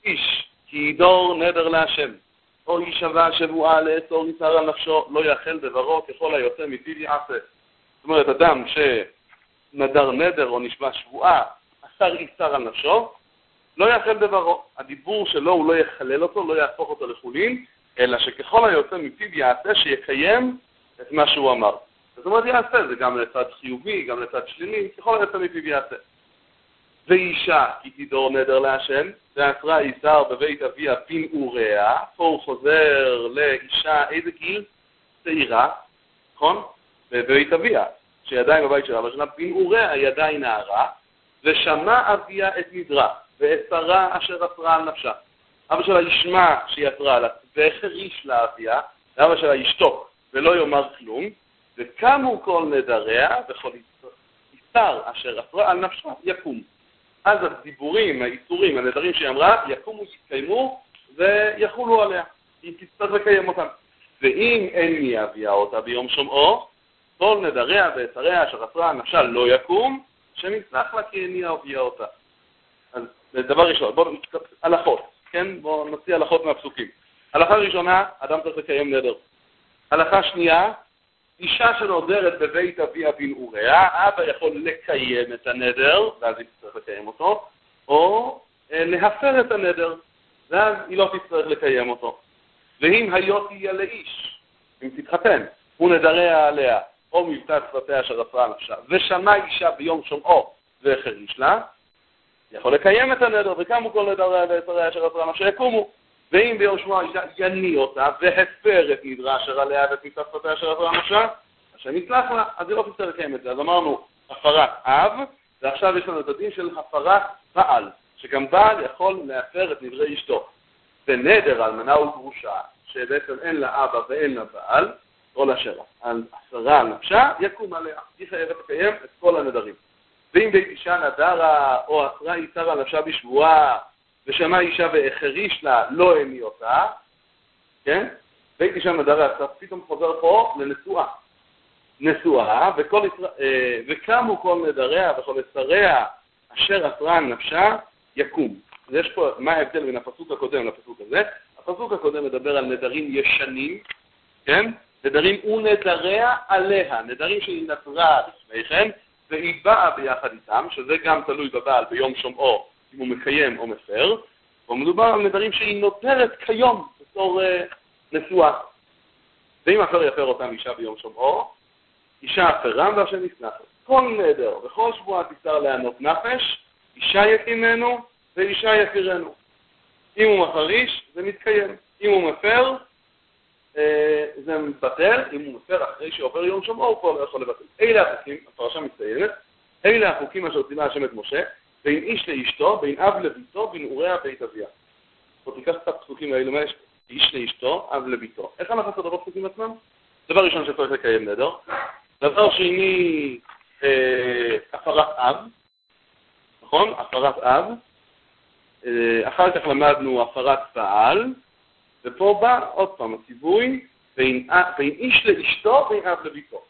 איש, כי ידור נדר להשם, או יישבע שבועה לאסור ניצר על נפשו, לא יאכל דברו ככל היוצא מפיו יעשה. זאת אומרת, אדם שנדר נדר או נשבע שבועה, אסר איסר על נפשו, לא יאכל דברו. הדיבור שלו הוא לא יחלל אותו, לא יהפוך אותו לחולין, אלא שככל היוצא מפיו יעשה, שיקיים את מה שהוא אמר. זאת אומרת, יעשה, זה גם לצד חיובי, גם לצד שלילי, ככל היוצא מפיו יעשה. ואישה, כי תדור נדר להשם, ואסרה איסר בבית אביה בן אוריה, פה הוא חוזר לאישה, איזה גיל? צעירה, נכון? בבית אביה, שידיים בבית שלה, אבל שלה בן אוריה, ידיים נערה, ושמע אביה את נדרה, ואסרה אשר אסרה על נפשה. אבא שלה ישמע שהיא אסרה עליו, והחריש לאביה, ואבא שלה ישתוק, ולא יאמר כלום, וקמו כל נדריה, וכל איסר אשר אסרה על נפשה, יקום. אז הדיבורים, האיסורים, הנדרים שהיא אמרה, יקומו, יתקיימו, ויחולו עליה. היא תצטרך לקיים אותם. ואם אין מי אביה אותה ביום שומעו, כל נדריה ואסריה אשר אסרה על נפשה לא יקום, שנסלח לה כי אין אביה אותה. אז דבר ראשון, בואו הלכות, כן? בואו נוציא הלכות מהפסוקים. הלכה ראשונה, אדם צריך לקיים נדר. הלכה שנייה, אישה שנודרת בבית אביה בן אוריה, אבא יכול לקיים את הנדר, ואז היא תצטרך לקיים אותו, או להפר את הנדר, ואז היא לא תצטרך לקיים אותו. ואם היות תהיה לאיש, אם תתחתן, הוא נדריה עליה, או מבטא שפתיה אשר אסרה נפשה, ושמע אישה ביום שומעו והחריש לה, יכול לקיים את הנדר, וקמו כל נדריה ואסריה אשר אסרה נפשה יקומו. ואם ביום שומעו אישה יניא אותה, והפר את נדרה אשר עליה ואת מבטא שפתיה אשר אסרה נפשה, השם יצלח לה, אז היא לא תצטרך לקיים את זה. אז אמרנו הפרת אב, ועכשיו יש לנו את הדין של הפרת בעל, שגם בעל יכול להפר את נדרי אשתו. ונדר אלמנה וגרושה, שבעצם אין לה אבא ואין לה בעל, או לשרה, על אסרה על נפשה, יקום עליה. היא חייבת לקיים את כל הנדרים. ואם בית אישה נדרה או אסרה איסר על נפשה בשבועה, ושמע אישה והחריש לה, לא הניא אותה, כן? בית אישה נדרה, אז פתאום חוזר פה לנשואה. נשואה, וקמו כל נדריה וכל אסריה אשר אסרה על נפשה, יקום. אז יש פה, מה ההבדל בין הפסוק הקודם לפסוק הזה? הפסוק הקודם מדבר על נדרים ישנים, כן? נדרים ונדריה עליה, נדרים שהיא נדרה לפני כן, והיא באה ביחד איתם, שזה גם תלוי בבעל ביום שומעו, אם הוא מקיים או מפר, ומדובר על נדרים שהיא נותרת כיום בתור נשואה. ואם אחר יפר אותם אישה ביום שומעו, אישה אפרם והשם יסלח. כל נדר וכל שבועה תיסר לענות נפש, אישה יקימנו ואישה יפירנו. אם הוא מחריש, זה מתקיים. אם הוא מפר, זה מבטל. אם הוא מפר אחרי שעובר יום שומעו, הוא כבר לא יכול לבטל. אלה החוקים, הפרשה מצטיינת, אלה החוקים אשר ציווה השם את משה, בין איש לאשתו, בין אב לביתו, בין אוריה בית אביה. בוא תיקח את הפסוקים האלה, מה יש? איש לאשתו, אב לביתו. איך אנחנו עושים את הפסוקים עצמם? דבר ראשון שצריך לקיים נדר. דבר שני, הפרת אב. נכון? הפרת אב. אחר כך למדנו הפרת בעל. ופה בא עוד פעם הציווי בין איש לאשתו, בין אב לביתו.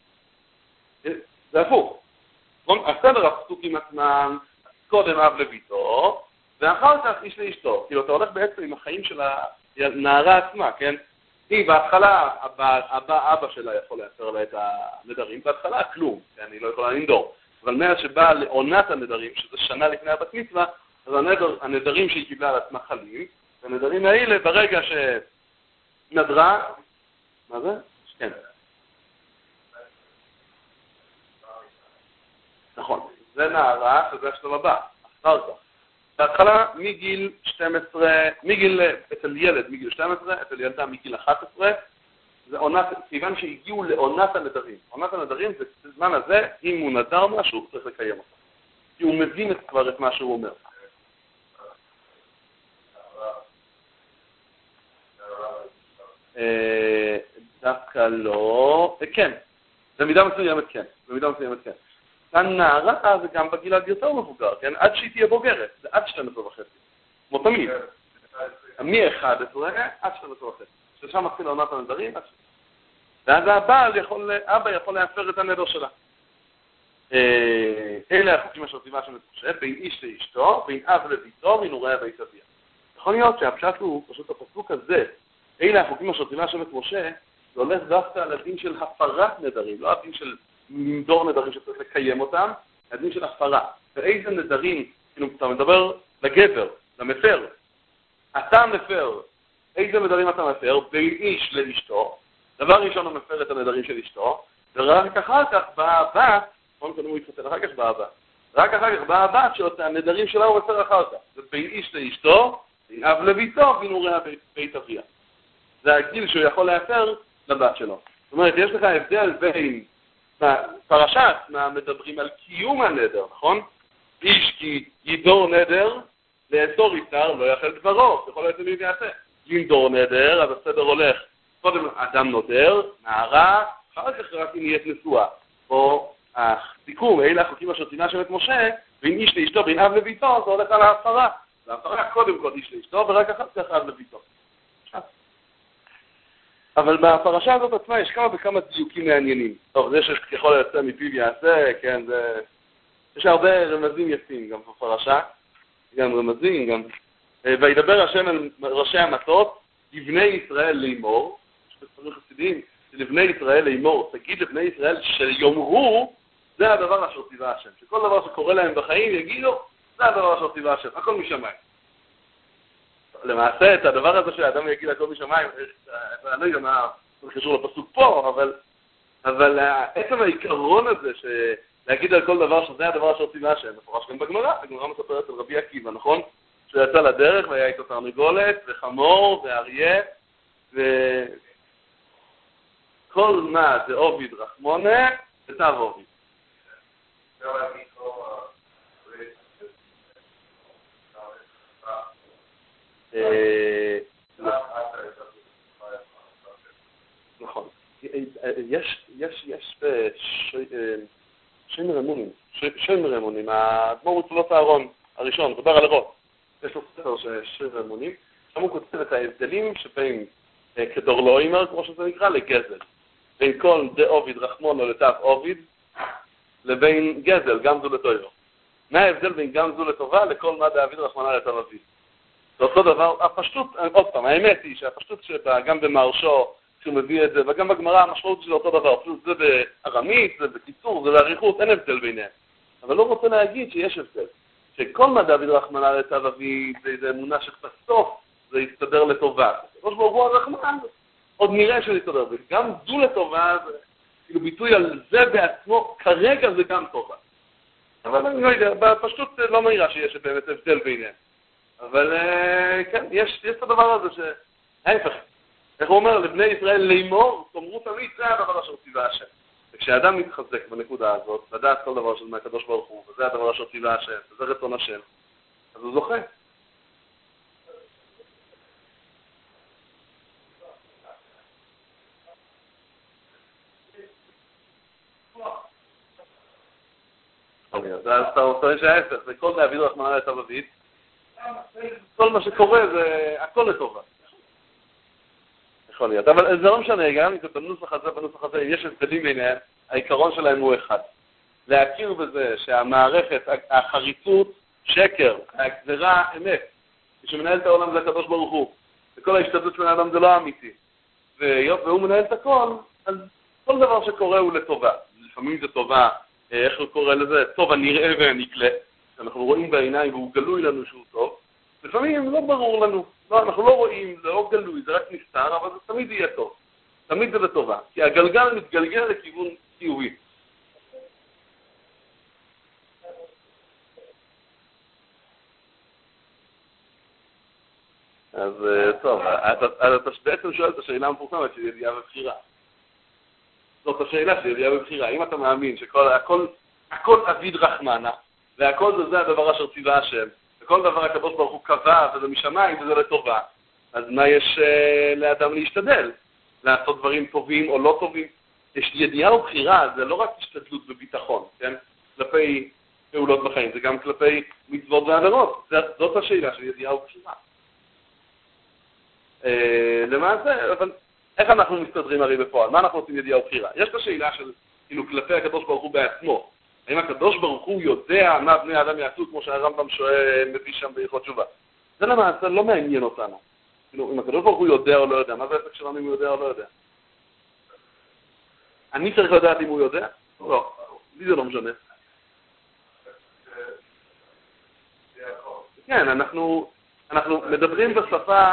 זה הפוך. הסדר הפסוקים עצמם, קודם אב לביתו, ואחר כך איש לאשתו. כאילו אתה הולך בעצם עם החיים של הנערה עצמה, כן? היא בהתחלה, אבא שלה יכול להפר לה את הנדרים, בהתחלה כלום, כן? היא לא יכולה לנדור. אבל מאז שבאה לעונת הנדרים, שזה שנה לפני הבת מצווה, אז הנדרים שהיא קיבלה על עצמה חלים, והנדרים האלה ברגע שנדרה, מה זה? כן. נכון, זה נערה, שזה השלב הבא, אחר כך. בהתחלה מגיל 12, אצל ילד מגיל 12, אצל ילדה מגיל 11, זה עונת, כיוון שהגיעו לעונת הנדרים. עונת הנדרים זה בזמן הזה, אם הוא נדר משהו, צריך לקיים אותו. כי הוא מבין כבר את מה שהוא אומר. דווקא לא, כן, במידה מסוימת כן, כאן נערה זה גם בגיל עד יותר מבוגר, כן? עד שהיא תהיה בוגרת, זה עד 12.5, כמו תמיד. מ-11 עד 12.5, ששם מתחיל לעונת הנדרים, ואז אבא יכול להפר את הנדר שלה. אלה החוקים אשר ציווה השם את משה, בין איש לאשתו, בין אב לביתו, בין אוריה בית אביה. יכול להיות שהפשט הוא פשוט הפסוק הזה, אלה החוקים אשר ציווה השם את משה, זה הולך דווקא על הדין של הפרת נדרים, לא הדין של למדור נדרים שצריך לקיים אותם, הדין של הפרה. ואיזה נדרים, כאילו אתה מדבר לגבר, למפר, אתה מפר, איזה נדרים אתה מפר? בין איש לאשתו, דבר ראשון הוא מפר את הנדרים של אשתו, ורק אחר כך באה הבת, קודם הוא יתחתן, אחר כך באה הבת, רק אחר כך באה הבת שאותה הנדרים שלה הוא מפר אחר כך, זה בין איש לאשתו, בין אב לביתו, בין הוריה בית אביה. זה הגיל שהוא יכול להפר לבת שלו. זאת אומרת, יש לך הבדל בין פרשת מדברים על קיום הנדר, נכון? איש כי ידור נדר, לאסור יצר, לא יאכל דברו, יכול להיות למי ויעשה. לנדור נדר, אז הסדר הולך, קודם אדם נודר, נערה, אחר כך רק אם נהיית נשואה. או הסיכום, אלה החוקים אשר ציווה השם את משה, בין איש לאשתו, בין אב לביתו, זה הולך על ההפרה. וההפרה קודם כל איש לאשתו, ורק אחר כך אב לביתו. אבל בפרשה הזאת עצמה יש כמה וכמה דיוקים מעניינים. טוב, זה שככל היוצא מפיו יעשה, כן, זה... יש הרבה רמזים יפים גם בפרשה, גם רמזים, גם... וידבר השם על ראשי המטות, לבני ישראל לאמור, יש בספרים חסידיים, לבני ישראל לאמור, תגיד לבני ישראל שיאמרו, זה הדבר אשר ציווה השם. שכל דבר שקורה להם בחיים יגידו, זה הדבר אשר ציווה השם, הכל משמיים. למעשה, את הדבר הזה שהאדם יגיד הכל משמיים, אני לא יודע מה זה קשור לפסוק פה, אבל עצם העיקרון הזה להגיד על כל דבר שזה הדבר אשר ציווה השם, מפורש גם בגמרא, הגמרא מספרת על רבי עקיבא, נכון? שהוא יצא לדרך והיה איתו תרנגולת וחמור ואריה וכל מה זה עוביד רחמונה ותו עוביד. נכון. יש שומר אמונים, האדמו"ר מצוות הארון הראשון, דבר על הראש. יש לו ספר שומר אמונים, שם הוא כותב את ההבדלים שבין כדורלוימר, כמו שזה נקרא, לגזל. בין כל דה עוביד רחמון או לתו עוביד, לבין גזל, גם זו לטוירו. מה ההבדל בין גם זו לטובה לכל מה דאביד רחמנה לתו אביד? זה אותו דבר, הפשטות, עוד פעם, האמת היא שהפשטות שגם במרשו, שהוא מביא את זה, וגם בגמרא המשמעות של אותו דבר, פשוט זה בארמית, זה בקיצור, זה באריכות, אין הבדל ביניהם. אבל לא רוצה להגיד שיש הבדל. שכל מה דאביד רחמנה לתו אביד, זה אמונה שבסוף זה יסתדר לטובה. ראש ברוך הוא הרחמן, עוד נראה שזה יסתדר. וגם זו לטובה, זה כאילו ביטוי על זה בעצמו, כרגע זה גם טובה. אבל אני לא יודע, בפשטות לא מהירה שיש באמת הבדל ביניהם. אבל כן, יש את הדבר הזה שההפך, איך הוא אומר, לבני ישראל לאמור, תאמרו תמיד, זה הדבר אשר ציווה השם. וכשאדם מתחזק בנקודה הזאת, לדעת כל דבר של מהקדוש ברוך הוא, וזה הדבר אשר ציווה השם, וזה רצון השם, אז הוא זוכה. אז אתה רוצה שההפך, זה כל דאביד רחמנא לתו אביד, כל מה שקורה זה הכל לטובה. יכול להיות, אבל זה לא משנה, גם אם זה בנוסח הזה, יש הבדלים ביניהם, העיקרון שלהם הוא אחד. להכיר בזה שהמערכת, החריצות, שקר, הגזרה, אמת. כשמנהל את העולם זה הקדוש ברוך הוא. וכל ההשתדלות של האדם זה לא אמיתי. והוא מנהל את הכל, אז כל דבר שקורה הוא לטובה. לפעמים זה טובה, איך הוא קורא לזה? טוב הנראה והנגלה. אנחנו רואים בעיניים והוא גלוי לנו שהוא טוב. לפעמים לא ברור לנו. לא, אנחנו לא רואים, זה לא גלוי, זה רק נסתר, אבל זה תמיד יהיה טוב. תמיד זה לטובה. כי הגלגל מתגלגל לכיוון חיובי. אז טוב, אתה בעצם שואל את השאלה המפורסמת של ידיעה ובחירה. זאת השאלה של ידיעה ובחירה. אם אתה מאמין שהכל אביד רחמנה, והכל זה הדבר אשר ציווה השם, וכל דבר הקדוש ברוך הוא קבע, וזה משמיים וזה לטובה, אז מה יש לאדם להשתדל? לעשות דברים טובים או לא טובים? יש ידיעה ובחירה, זה לא רק השתדלות וביטחון, כן? כלפי פעולות בחיים, זה גם כלפי מצוות ועבירות. זאת השאלה של ידיעה ובחירה. למעשה, אבל איך אנחנו מסתדרים הרי בפועל? מה אנחנו עושים ידיעה ובחירה? יש את השאלה של, כאילו, כלפי הקדוש ברוך הוא בעצמו. האם הקדוש ברוך הוא יודע מה בני האדם יעשו, כמו שהרמב"ם מביא שם בהלכות תשובה? זה למעשה לא מעניין אותנו. כאילו, אם הקדוש ברוך הוא יודע או לא יודע, מה זה העסק שלנו אם הוא יודע או לא יודע? אני צריך לדעת אם הוא יודע? לא, לי זה לא משנה. כן, אנחנו מדברים בשפה...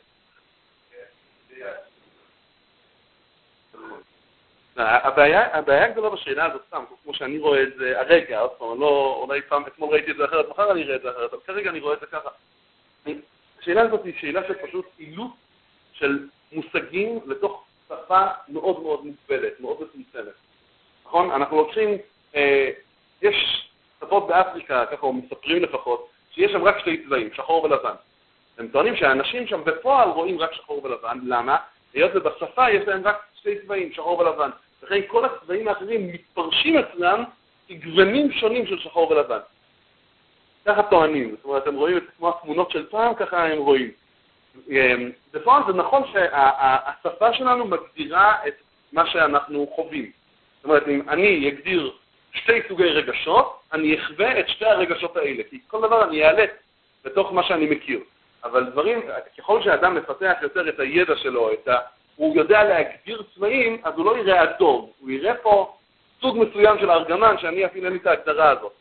הבעיה הגדולה בשאלה הזאת סתם, כמו שאני רואה את זה הרגע, עוד פעם, אולי פעם, אתמול ראיתי את זה אחרת, מחר אני אראה את זה אחרת, אבל כרגע אני רואה את זה ככה. השאלה הזאת היא שאלה של פשוט אילוץ של מושגים לתוך שפה מאוד מאוד מוגבלת, מאוד מצומצמת. נכון? אנחנו לוקחים, יש שפות באפריקה, ככה או מספרים לפחות, שיש שם רק שתי צבעים, שחור ולבן. הם טוענים שהאנשים שם בפועל רואים רק שחור ולבן. למה? היות ובשפה יש להם רק שתי צבעים, שחור ולבן. לכן כל הצבעים האחרים מתפרשים אצלם כגוונים שונים של שחור ולבן. ככה טוענים. זאת אומרת, הם רואים את כמו התמונות של פעם, ככה הם רואים. בפועל זה נכון שהשפה שלנו מגדירה את מה שאנחנו חווים. זאת אומרת, אם אני אגדיר שתי סוגי רגשות, אני אחווה את שתי הרגשות האלה, כי כל דבר אני אעלה בתוך מה שאני מכיר. אבל דברים, ככל שהאדם מפתח יותר את הידע שלו, הוא יודע להגדיר צבעים, אז הוא לא יראה אדום, הוא יראה פה סוג מסוים של ארגמן, שאני אפילו אין לי את ההגדרה הזאת.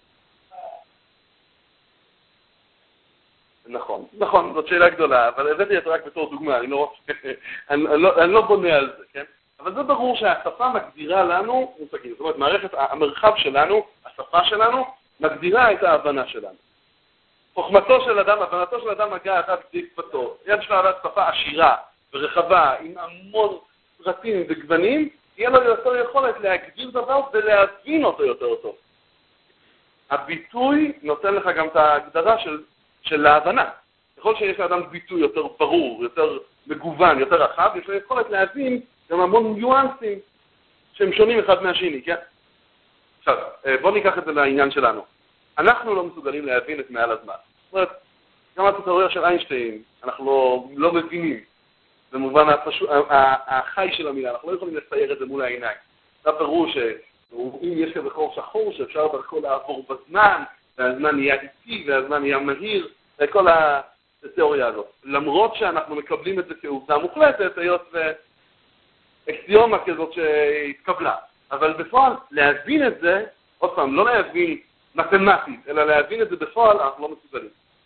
נכון, זאת שאלה גדולה, אבל הבאתי את זה רק בתור דוגמה, אני לא בונה על זה, כן? אבל זה ברור שהשפה מגדירה לנו מושגים. זאת אומרת, מערכת, המרחב שלנו, השפה שלנו, מגדירה את ההבנה שלנו. חוכמתו של אדם, הבנתו של אדם מגיעה עד כדי שפתו. יד שלו עד שפה עשירה ורחבה, עם המון פרטים וגוונים, יהיה לו יותר יכולת להגדיר דבר ולהבין אותו יותר טוב. הביטוי נותן לך גם את ההגדרה של ההבנה. ככל שיש לאדם ביטוי יותר ברור, יותר מגוון, יותר רחב, יש לו יכולת להבין גם המון ניואנסים שהם שונים אחד מהשני, כן? עכשיו, בואו ניקח את זה לעניין שלנו. אנחנו לא מסוגלים להבין את מעל הזמן. זאת אומרת, גם התיאוריה של איינשטיין, אנחנו לא מבינים. במובן החי של המילה, אנחנו לא יכולים לצייר את זה מול העיניים. זה ברור שאם יש כזה חור שחור שאפשר דרכו לעבור בזמן, והזמן נהיה איטי והזמן נהיה מהיר, וכל התיאוריה הזאת. למרות שאנחנו מקבלים את זה כעובדה מוחלטת, היות ואקסיומה כזאת שהתקבלה. אבל בפועל, להבין את זה, עוד פעם, לא להבין מתמטית, אלא להבין את זה בפועל, אנחנו לא מסוגלים.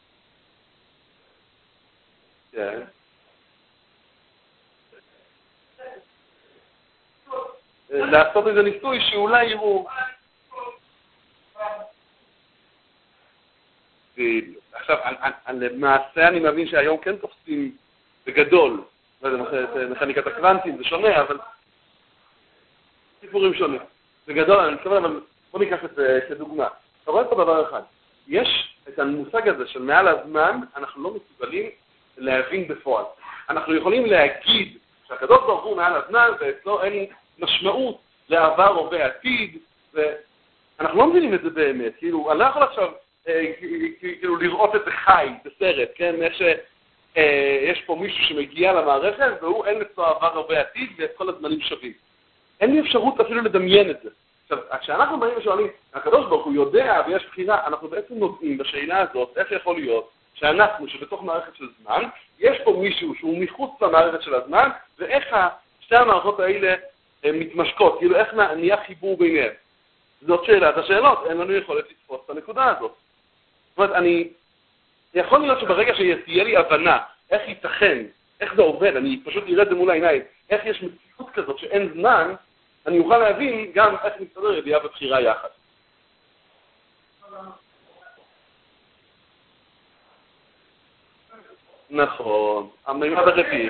כן. לעשות איזה ניסוי שאולי יראו... עכשיו, למעשה אני מבין שהיום כן תופסים בגדול, מכניקת הקוונטים, זה שונה, אבל סיפורים שונים. בגדול, אני מתכוון, אבל בוא ניקח את זה כדוגמה. אתה רואה פה דבר אחד, יש את המושג הזה של מעל הזמן, אנחנו לא מסוגלים להבין בפועל. אנחנו יכולים להגיד שהקדוש ברוך הוא מעל הזמן, ואצלו אין משמעות לעבר או בעתיד, ואנחנו לא מבינים את זה באמת. כאילו, אני לא יכול עכשיו כאילו לראות את זה חי בסרט, כן? איך שיש פה מישהו שמגיע למערכת, והוא אין לצו עבר או בעתיד, ואת כל הזמנים שווים. אין לי אפשרות אפילו לדמיין את זה. עכשיו, כשאנחנו באים ושואלים, הקדוש ברוך הוא יודע ויש בחירה, אנחנו בעצם נוגעים בשאלה הזאת, איך יכול להיות שאנחנו, שבתוך מערכת של זמן, יש פה מישהו שהוא מחוץ למערכת של הזמן, ואיך שתי המערכות האלה מתמשקות, כאילו איך נהיה חיבור ביניהם. זאת שאלת השאלות, אין לנו יכולת לתפוס את הנקודה הזאת. זאת אומרת, יכול להיות שברגע שתהיה לי הבנה, איך ייתכן, איך זה עובד, אני פשוט אראה את זה מול העיניים, איך יש מציאות כזאת שאין זמן, אני אוכל להבין גם איך מסתדר ידיעה ובחירה יחד. נכון, המימד הרביעי.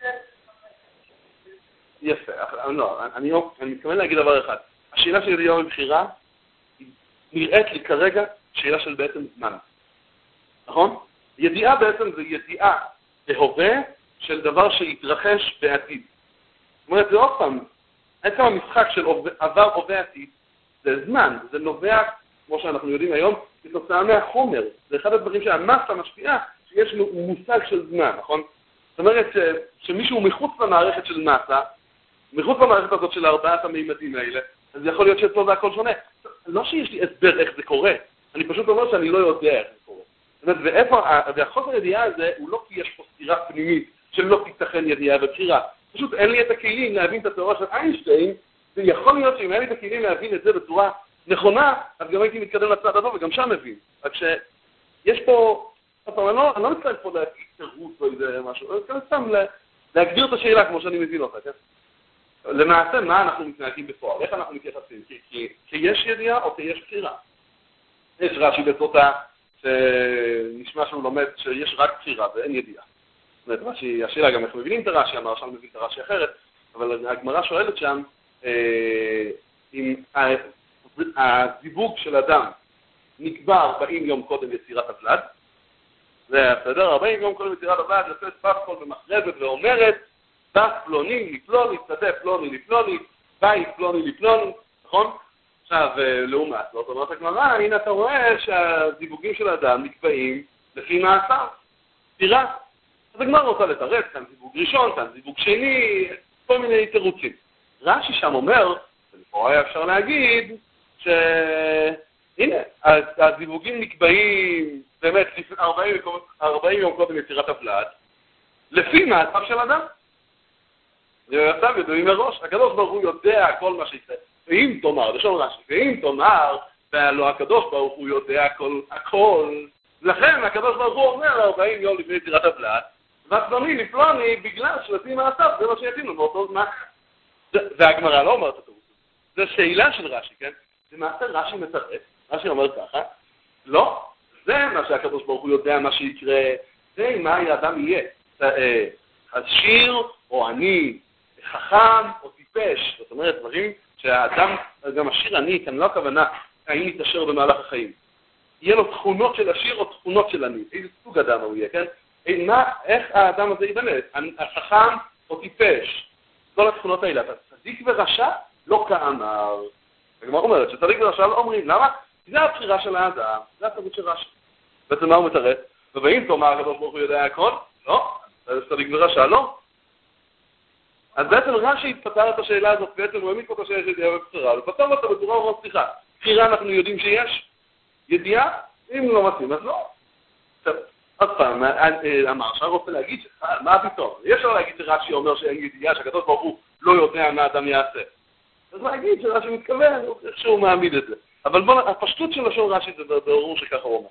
יפה, לא, אני מתכוון להגיד דבר אחד. השאלה של ידיעה ובחירה נראית לי כרגע שאלה של בעצם זמן. נכון? ידיעה בעצם זה ידיעה בהווה של דבר שיתרחש בעתיד. זאת אומרת, זה עוד פעם, עצם המשחק של עבר או בעתיד, זה זמן, זה נובע, כמו שאנחנו יודעים היום, כתוצאה מהחומר. זה אחד הדברים שהמסה משפיעה, שיש מושג של זמן, נכון? זאת אומרת שמישהו מחוץ למערכת של מסה, מחוץ למערכת הזאת של ארבעת המימדים האלה, אז יכול להיות שאצלו זה הכל שונה. לא שיש לי הסבר איך זה קורה, אני פשוט אומר שאני לא יודע איך זה קורה. והחוסר ידיעה הזה הוא לא כי יש פה סתירה פנימית שלא תיתכן ידיעה ובחירה. פשוט אין לי את הכלים להבין את התיאוריה של איינשטיין, ויכול להיות שאם אין לי את הכלים להבין את זה בצורה נכונה, אז גם הייתי מתקדם לצד הבא וגם שם מבין. רק שיש פה, אני לא מצטער פה להגיד תירוץ או איזה משהו, אני מתכוון סתם להגדיר את השאלה כמו שאני מבין אותה, כן? למעשה, מה אנחנו מתנהגים בפועל? איך אנחנו מתייחסים? כי יש ידיעה או כי יש בחירה? יש רש"י בסוטה שנשמע שהוא לומד שיש רק בחירה ואין ידיעה. זאת אומרת, רש"י, השאלה גם איך מבינים את הרש"י, אמר שם מבין את הרש"י אחרת, אבל הגמרא שואלת שם אם הזיווג של אדם נקבע 40 יום קודם יצירת הוולד, זה בסדר, 40 יום קודם יצירת הוולד, יוצאת סף כל במחרבת ואומרת, דת פלוני לפלוני, שדה פלוני לפלוני, בית פלוני לפלוני, נכון? עכשיו, לעומת זאת, אומרת הגמרא, הנה אתה רואה שהזיווגים של האדם נקבעים לפי מעשיו, סתירה. אז הגמרא רוצה לתרץ, כאן זיווג ראשון, כאן זיווג שני, כל מיני תירוצים. רש"י שם אומר, ולכאורה היה אפשר להגיד, שהנה, הזיווגים נקבעים באמת 40 יום קודם יצירת הוולד, לפי מעשיו של אדם. עכשיו ידועים מראש, הקדוש ברוך הוא יודע כל מה שיקרה. ואם תאמר, לשון רש"י, ואם תאמר, והלא הקדוש ברוך הוא יודע הכל, לכן הקדוש ברוך הוא אומר 40 יום לפני יצירת הוולד, והפלוני לפלוני בגלל שלפי מעשיו, זה מה שיתאים לו באותו זמן. והגמרא לא אומרת את זה. זו שאלה של רש"י, כן? למעשה רש"י מתרץ, רש"י אומר ככה, לא, זה מה שהקדוש ברוך הוא יודע מה שיקרה, זה מה האדם יהיה, עשיר או עני, חכם או טיפש, זאת אומרת דברים שהאדם, גם עשיר עני, כאן לא הכוונה, האם יתעשר במהלך החיים. יהיה לו תכונות של עשיר או תכונות של עני, איזה סוג אדם הוא יהיה, כן? איך האדם הזה ייבנה? החכם או טיפש? כל התכונות האלה, אתה צדיק ורשע? לא כאמר. הגמרא אומרת שצדיק ורשע לא אומרים, למה? זה הבחירה של האדם, זה התרבות של רשע. בעצם מה הוא מתרץ? ובאים תאמר, הקדוש ברוך הוא יודע הכל? לא. צדיק ורשע לא. אז בעצם רש"י התפתר את השאלה הזאת, בעצם הוא העמיד פה את השאלה של ידיעה ובחירה, ופתר אותה בצורה מאוד סליחה. בחירה אנחנו יודעים שיש, ידיעה, אם לא מתאים, אז לא. עוד פעם, המרשה רוצה להגיד, מה פתאום? אי אפשר להגיד שרש"י אומר שאין ידיעה, שהקדוש ברוך הוא לא יודע מה אדם יעשה. אז להגיד שרש"י מתכוון, איך שהוא מעמיד את זה. אבל בוא, הפשטות של לשון רש"י זה ברור שככה הוא אומר.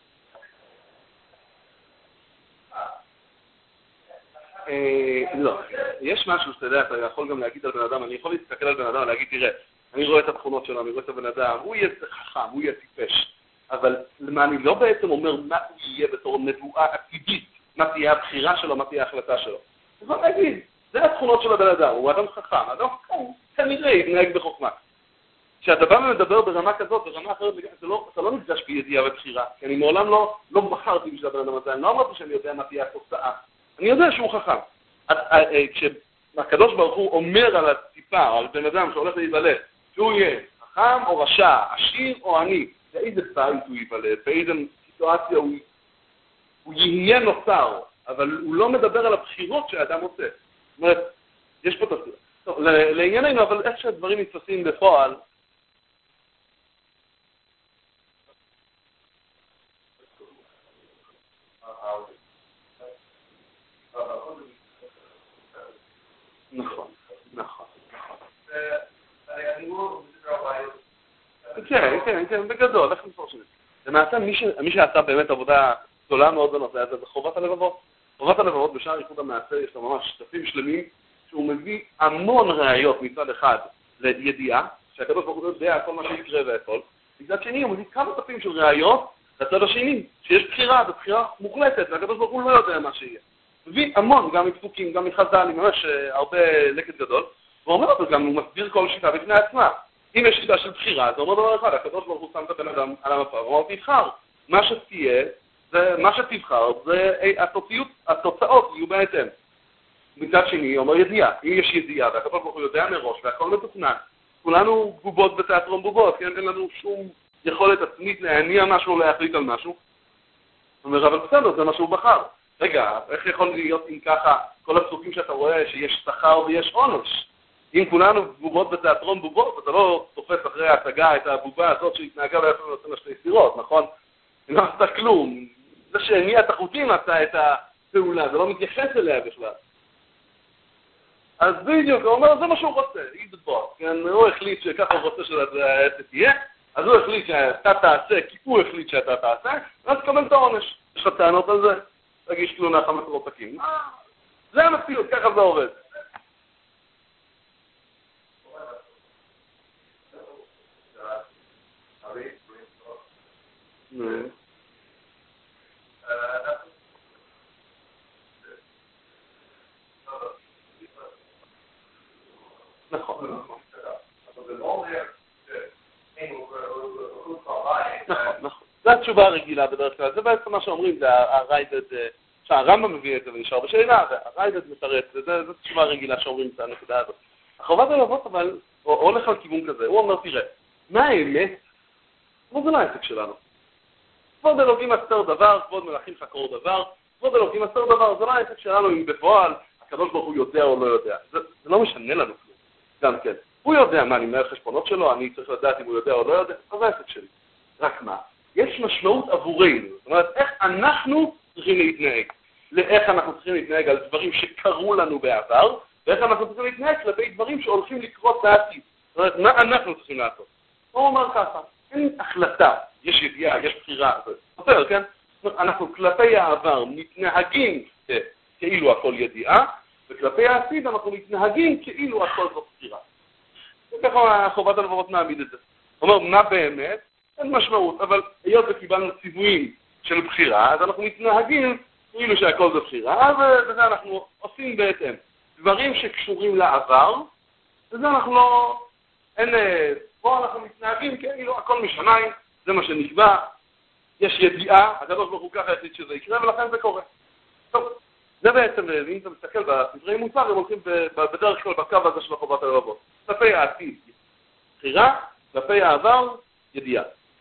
לא, יש משהו שאתה יודע, אתה יכול גם להגיד על בן אדם, אני יכול להסתכל על בן אדם ולהגיד, תראה, אני רואה את התכונות שלו, אני רואה את הבן אדם, הוא יהיה חכם, הוא יהיה טיפש, אבל למה אני לא בעצם אומר מה הוא יהיה בתור נבואה עתידית, מה תהיה הבחירה שלו, מה תהיה ההחלטה שלו. אני יכול להגיד, זה התכונות של הבן אדם, הוא אדם חכם, אדם חכם, כנראה יתנהג בחוכמה. כשאתה בא ומדבר ברמה כזאת, ברמה אחרת, אתה לא נפגש בידיעה ובחירה, כי אני מעולם לא בחרתי בשביל הבן אדם הזה, אני לא אמרתי שאני יודע מה תהיה התוצאה. אני יודע שהוא חכם. כשהקדוש ברוך הוא אומר על הטיפה, על בן אדם שהולך להיוולד, שהוא יהיה חכם או רשע, עשיר או עני, באיזה בית הוא ייוולד, באיזה סיטואציה הוא יהיה נוצר, אבל הוא לא מדבר על הבחירות שהאדם עושה. זאת אומרת, יש פה את הסביבה. טוב, לענייננו, אבל איך שהדברים נתפסים בפועל, נכון. כן, בגדול, איך נפרשים את זה? למעשה, מי שעשה באמת עבודה גדולה מאוד בנושא הזה, זה חובת הלבבות. חובת הלבבות בשער ייחוד המעשה, יש לו ממש שטפים שלמים, שהוא מביא המון ראיות מצד אחד לידיעה, שהקדוש ברוך הוא יודע כל מה שיקרה והכל. מצד שני, הוא מביא כמה שטפים של ראיות לצד השני, שיש בחירה, ובחירה מוחלטת, והקדוש ברוך הוא לא יודע מה שיהיה. מביא המון, גם מפסוקים, גם מחז"ל, ממש הרבה לקט גדול, ואומר אותו גם, הוא מסביר כל שיטה בפני עצמה. אם יש שיטה של בחירה, זה אומר דבר אחד, הקדוש ברוך הוא שם את הבן אדם על המפה, הוא אומר, תבחר. מה שתהיה, מה שתבחר, זה התוצאות יהיו בהתאם. מצד שני, הוא אומר ידיעה. אם יש ידיעה, והקדוש ברוך הוא יודע מראש, והכל מתוכנן, כולנו בובות בתיאטרון בובות, כן? אין לנו שום יכולת עצמית להניע משהו או להחליט על משהו. הוא אומר, אבל בסדר, זה מה שהוא בחר. רגע, איך יכול להיות אם ככה, כל הפסוקים שאתה רואה שיש שכר ויש עונש? אם כולנו בובות בתיאטרון בובות, אתה לא תופס אחרי ההצגה את הבובה הזאת שהתנהגה ואיפה נותן לה שתי סירות, נכון? אם לא עשתה כלום, זה שהניע את החוטים עשה את הפעולה, זה לא מתייחס אליה בכלל. אז בדיוק, הוא אומר, זה מה שהוא רוצה, כן, הוא החליט שככה הוא רוצה שזה תהיה, אז הוא החליט שאתה תעשה, כי הוא החליט שאתה תעשה, ואז תקבל את העונש. יש לך טענות על זה? תגיש תלונה 5 תקים. זה המציאות, ככה זה עובד. נכון. נכון. זו התשובה הרגילה בדרך כלל. זה בעצם מה שאומרים, זה הריידד, שהרמב"ם מביא את זה ונשאר בשאלה, והריידד מתרץ, זו התשובה הרגילה שאומרים את הנקודה הזאת. החובת הלוות אבל הולך על כיוון כזה, הוא אומר, תראה, מה האמת? זה לא העסק שלנו. כבוד אלוקים אסתר דבר, כבוד מלאכים חקור דבר, כבוד אלוקים אסתר דבר, זה לא העסק שלנו אם בפועל הקדוש ברוך הוא יודע או לא יודע. זה לא משנה לנו כלום. גם כן. הוא יודע מה, אני מנהל חשבונות שלו, אני צריך לדעת אם הוא יודע או לא יודע, זה העסק שלי. רק מה? יש משמעות עבורנו. זאת אומרת, איך אנחנו צריכים להתנהג. לאיך אנחנו צריכים להתנהג על דברים שקרו לנו בעבר, ואיך אנחנו צריכים להתנהג כלפי דברים שהולכים לקרות בעתיד. זאת אומרת, מה אנחנו צריכים לעשות? הוא אומר ככה, אין החלטה, יש ידיעה, יש בחירה, זה כן? אנחנו כלפי העבר מתנהגים כאילו הכל ידיעה, וכלפי העתיד אנחנו מתנהגים כאילו הכל זאת בחירה. וככה חובת הלבבות מעמיד את זה. הוא אומר, מה באמת? אין משמעות, אבל היות וקיבלנו ציוויים של בחירה, אז אנחנו מתנהגים כאילו שהכל זאת בחירה, וזה אנחנו עושים בהתאם. דברים שקשורים לעבר, וזה אנחנו לא... פה אנחנו מתנהגים כאילו הכל משמיים, זה מה שנקבע, יש ידיעה, הקדוש ברוך הוא ככה החליט שזה יקרה, ולכן זה קורה. טוב, זה בעצם, אם אתה מסתכל בספרי מוסר, הם הולכים בדרך כלל בקו הזה של החובת הלבבות. כלפי העתיד, בחירה, כלפי העבר, ידיעה.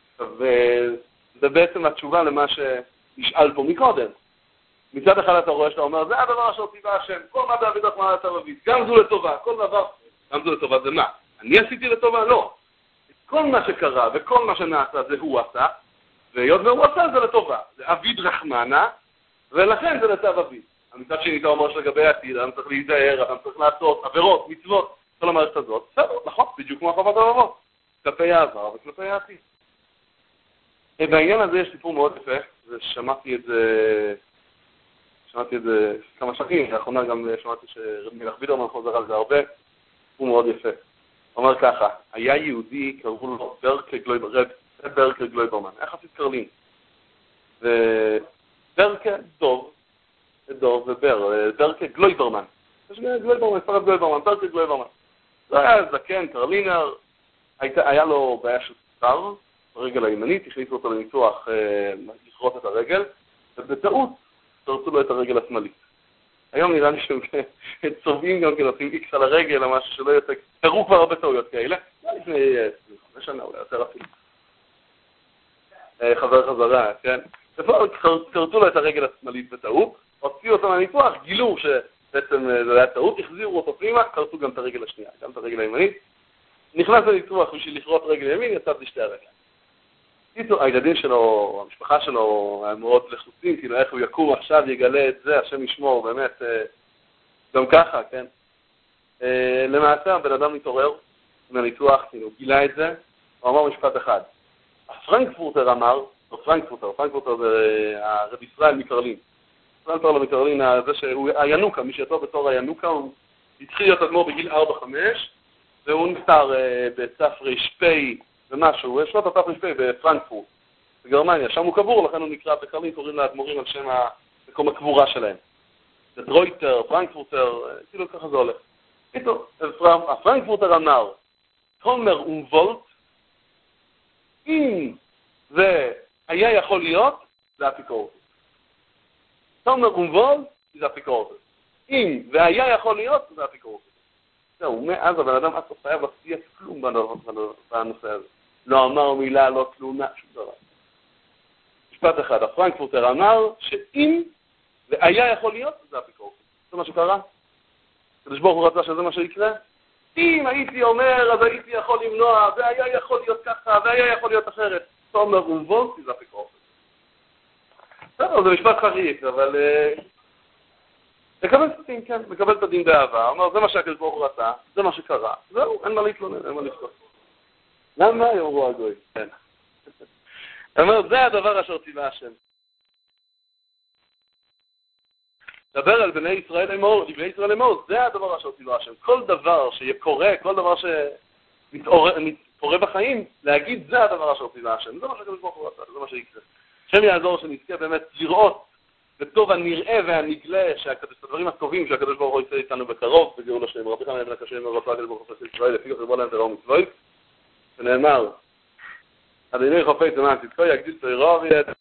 וזה בעצם התשובה למה שנשאל פה מקודם. מצד אחד אתה רואה שאתה אומר, זה הדבר אשר ציווה השם, כל מה בעבידת מעלת ערבית, גם זו לטובה, כל דבר, גם זו לטובה זה מה? אני עשיתי לטובה? לא. כל מה שקרה וכל מה שנעשה זה הוא עשה, והיות והוא עשה זה לטובה. זה אביד רחמנה, ולכן זה לטב אביד. המצד שני אתה אומר שלגבי העתיד, אני צריך להיזהר, אני צריך לעשות עבירות, מצוות, כל המערכת הזאת. בסדר, נכון, בדיוק כמו החובת הלבבות. כלפי העבר וכלפי העתיד. בעניין הזה יש סיפור מאוד יפה, ושמעתי את זה כמה שנים, לאחרונה גם שמעתי שרבי מלך בידרמן חוזר על זה הרבה, סיפור מאוד יפה. הוא אומר ככה, היה יהודי, קראו לו ברקה גלויברמן, איך עשית קרלין? וברקה דוב וברקה גלויברמן. יש גלויברמן, פרט גלויברמן, ברקה גלויברמן. זה היה זקן, קרלינר, היה לו בעיה של סוכר, ברגל הימנית, הכניסו אותו לניתוח לכרות את הרגל, ובטעות תרצו לו את הרגל השמאלית. היום נראה לי שהם צובעים גם כן, עושים איקס על הרגל או משהו שלא יוצא, קרו כבר הרבה טעויות כאלה, לפני 5 שנה אולי יותר אפילו. חזרה, כן? קרצו לו את הרגל השמאלית בטעות, הוציאו אותו מהניתוח, גילו שבעצם זה היה טעות, החזירו אותו פנימה, קרצו גם את הרגל השנייה, גם את הרגל הימנית. נכנס לניתוח בשביל לכרות רגל ימין, יצא בשתי הרגל. הילדים שלו, המשפחה שלו, היה מאוד לחוצים, כאילו איך הוא יקום עכשיו, יגלה את זה, השם ישמור, באמת, גם ככה, כן? למעשה, הבן אדם מתעורר מהניתוח, כאילו, גילה את זה, הוא אמר משפט אחד. הפרנקפורטר אמר, פרנקפורטר זה הרב ישראל מקרלין. ישראל מקרלין, זה שהוא הינוקה, מי שיצא בתור הינוקה, הוא התחיל להיות אדמו"ר בגיל 4-5, והוא נפטר בסף רשפי, ומשהו, יש לו את התף רשפי בפרנקפורט, בגרמניה, שם הוא קבור, לכן הוא נקרא בקרלין, קוראים לאדמו"רים על שם מקום הקבורה שלהם. זה דרויטר, פרנקפורטר, כאילו ככה זה הולך. איתו, הפרנקפורטר אמר, תומר ומבולט, אם זה היה יכול להיות, זה אפיקורטוס. תומר ומבולט, זה אפיקורטוס. אם זה היה יכול להיות, זה אפיקורטוס. זהו, מאז הבן אדם עד סוף היה בשיח כלום בנושא הזה. לא אמר מילה, לא תלונה, שום דבר. משפט אחד, הפרנקפורטר אמר שאם והיה יכול להיות, זה אפיקורטוס. זה מה שקרה? הקדוש ברוך הוא רצה שזה מה שיקרה? אם הייתי אומר, אז הייתי יכול למנוע, והיה יכול להיות ככה, והיה יכול להיות אחרת. תומר ומבולט, זה אפיקורטוס. זה משפט חריף, אבל מקבל את הדין, כן, מקבל את הדין באהבה, אומר, זה מה שהקדוש ברוך הוא רצה, זה מה שקרה, זהו, אין מה להתלונן, אין מה לפתוח. למה יאמרו הגוי? כן. אומר, זה הדבר אשר ציווה השם. דבר על בני ישראל לאמור, זה הדבר אשר ציווה השם. כל דבר שקורה, כל דבר שמתפורה בחיים, להגיד זה הדבר אשר ציווה השם. זה מה שהקדוש ברוך הוא רצה, זה מה שיקרה. השם יעזור שנזכה באמת לראות בטוב הנראה והנגלה שהדברים הטובים שהקדוש ברוך הוא יצא איתנו בקרוב, בגאולה שלהם. רבי חנן בן הקשה אמר רצה הקדוש ברוך הוא ישראל, לפי כתבו להם תראו מצוות, ונאמר, אדוני חפץ למען צדקו יגדיל תורה וידע